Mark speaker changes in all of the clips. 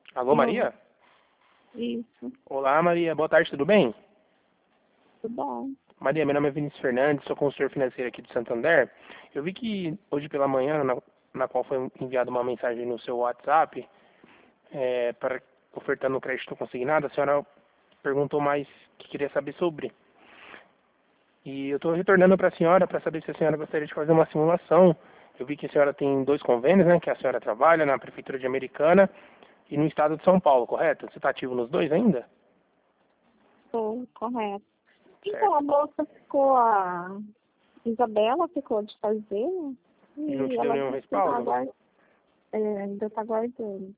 Speaker 1: Alô, Maria?
Speaker 2: Isso,
Speaker 1: Olá, Maria. Boa tarde, tudo bem?
Speaker 2: tudo bom.
Speaker 1: Maria, meu nome é Vinícius Fernandes, sou consultor financeiro aqui de Santander. Eu vi que hoje pela manhã, na qual foi enviada uma mensagem no seu WhatsApp, para ofertando crédito consignado, a senhora perguntou mais que queria saber sobre. E eu estou retornando para a senhora para saber se a senhora gostaria de fazer uma simulação. Eu vi que a senhora tem dois convênios, né? Que a senhora trabalha na Prefeitura de Americana e no estado de São Paulo, correto? Você está ativo nos dois ainda?
Speaker 2: Estou correto. Então,
Speaker 1: Certo.
Speaker 2: a moça ficou, a Isabela ficou de fazer
Speaker 1: E não
Speaker 2: e
Speaker 1: te deu
Speaker 2: ela
Speaker 1: nenhum
Speaker 2: disse que tá
Speaker 1: respaldo?
Speaker 2: ainda está aguardando.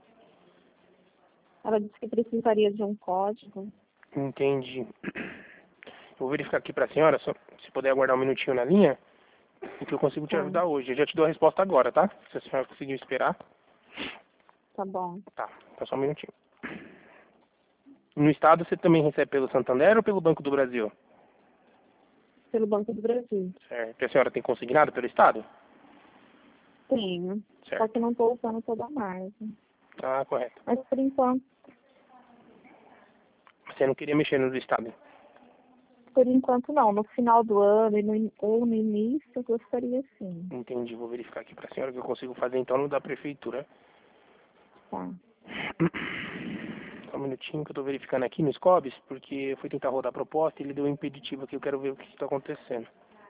Speaker 2: Ela disse que precisaria de um código.
Speaker 1: Entendi. Eu vou verificar aqui para a senhora, se puder aguardar um minutinho na linha, e que eu consigo te
Speaker 2: Tá,
Speaker 1: ajudar hoje. Eu já te dou a resposta agora, tá? Se a senhora conseguiu esperar.
Speaker 2: tá bom.
Speaker 1: Tá, então só um minutinho. No estado você também recebe pelo Santander ou pelo Banco do Brasil?
Speaker 2: Pelo Banco do Brasil.
Speaker 1: Certo. E a senhora tem consignado pelo estado?
Speaker 2: Tenho. Só
Speaker 1: Certo.
Speaker 2: que não estou usando toda a margem.
Speaker 1: Tá, correto.
Speaker 2: Mas por enquanto,
Speaker 1: Você não queria mexer no do estado?
Speaker 2: não. No final do ano ou no início, eu gostaria sim.
Speaker 1: Entendi. Vou verificar aqui para a senhora que eu consigo fazer então no da prefeitura.
Speaker 2: Tá.
Speaker 1: Só um minutinho que eu estou verificando aqui no Scobis, porque eu fui tentar rodar a proposta e ele deu um impeditivo aqui. Eu quero ver o que está acontecendo.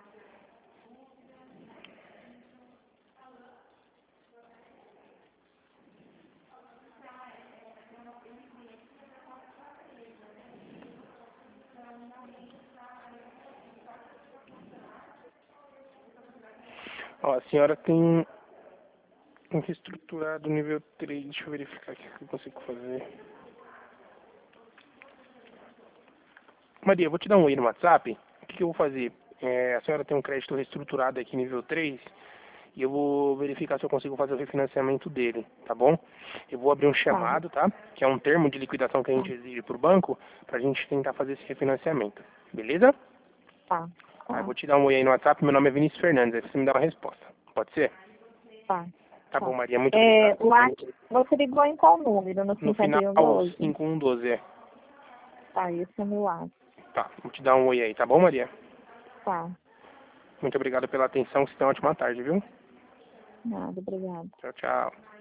Speaker 1: Ó, a senhora tem um reestruturado nível 3. Deixa eu verificar aqui o que eu consigo fazer. Maria, eu vou te dar um oi no WhatsApp. O que eu vou fazer? A senhora tem um crédito reestruturado aqui nível 3 e eu vou verificar se eu consigo fazer o refinanciamento dele, tá bom? Eu vou abrir um
Speaker 2: Tá,
Speaker 1: chamado, tá? Que é um termo de liquidação que a
Speaker 2: tá,
Speaker 1: gente exige para o banco para a gente tentar fazer esse refinanciamento. Beleza?
Speaker 2: tá,
Speaker 1: Aí eu
Speaker 2: tá,
Speaker 1: vou te dar um oi aí no WhatsApp. Meu nome é Vinícius Fernandes. Aí você me dá uma resposta. Pode ser?
Speaker 2: tá.
Speaker 1: Tá bom,
Speaker 2: Tá.
Speaker 1: Maria. Muito obrigado.
Speaker 2: Lá, você ligou em qual número? No
Speaker 1: No final,
Speaker 2: 5112?
Speaker 1: 5112.
Speaker 2: Tá, esse é o meu lado.
Speaker 1: Tá, vou te dar um oi aí, tá bom, Maria?
Speaker 2: Tá,
Speaker 1: Muito obrigado pela atenção. Você tem uma ótima tarde, viu?
Speaker 2: nada, obrigada.
Speaker 1: Tchau, tchau.